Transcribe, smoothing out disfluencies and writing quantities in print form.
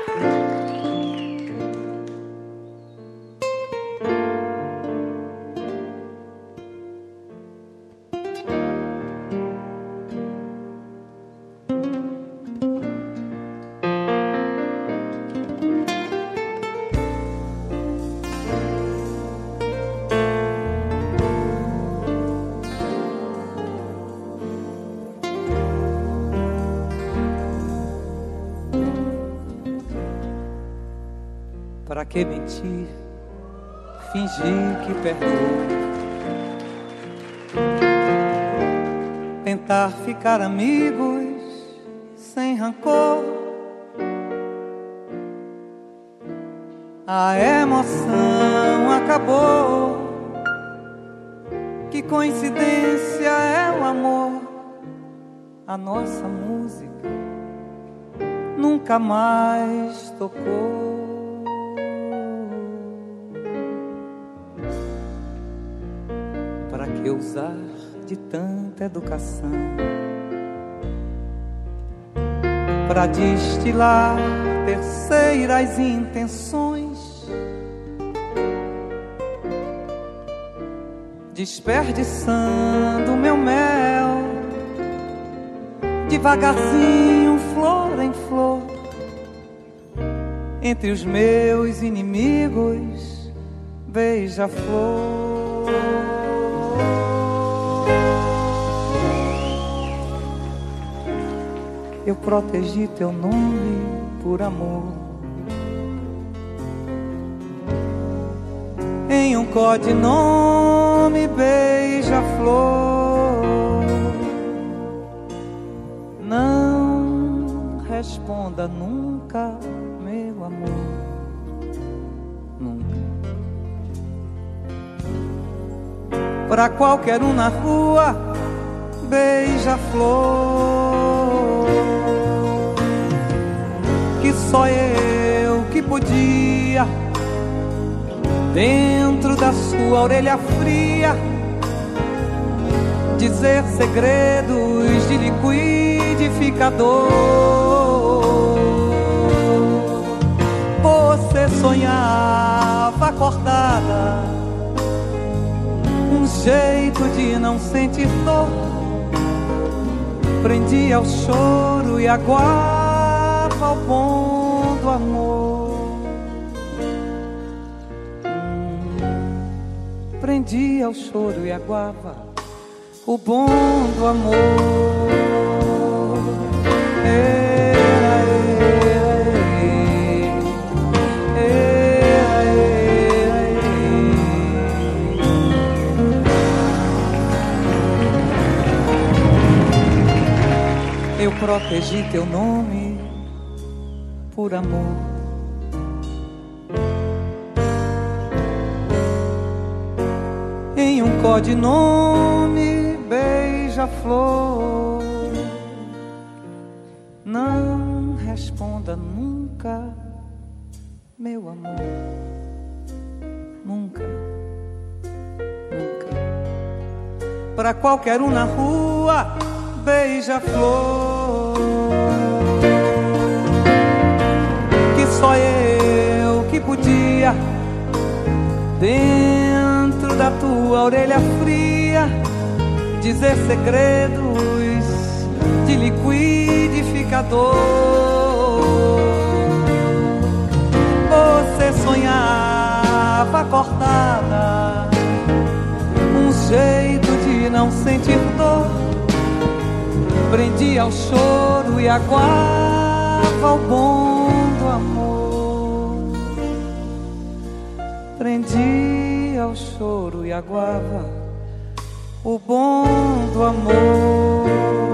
Pra que mentir, fingir que perdoa, tentar ficar amigos sem rancor. A emoção acabou, que coincidência é o amor. A nossa música nunca mais tocou. Para que usar de tanta educação para destilar terceiras intenções, desperdiçando meu mel devagarzinho, flor em flor, entre os meus inimigos, beija-flor. Eu protegi teu nome por amor, em um codinome, beija-flor. Não responda nunca, meu amor, nunca. Pra qualquer um na rua, beija-flor. Que só eu que podia, dentro da sua orelha fria, dizer segredos de liquidificador. Você sonhava acordada, um jeito de não sentir dor, prendia o choro e aguava o bom do amor. Prendia o choro e aguava o bom do amor. Eu protegi teu nome por amor, em um codinome, beija-flor. Não responda nunca, meu amor, nunca, nunca. Pra qualquer um na rua, beija-flor. Que só eu que podia, dentro da tua orelha fria, dizer segredos de liquidificador. Você sonhava acordada, um jeito de não sentir dor, prendia o choro e aguava o bom do amor. Prendia o choro e aguava o bom do amor.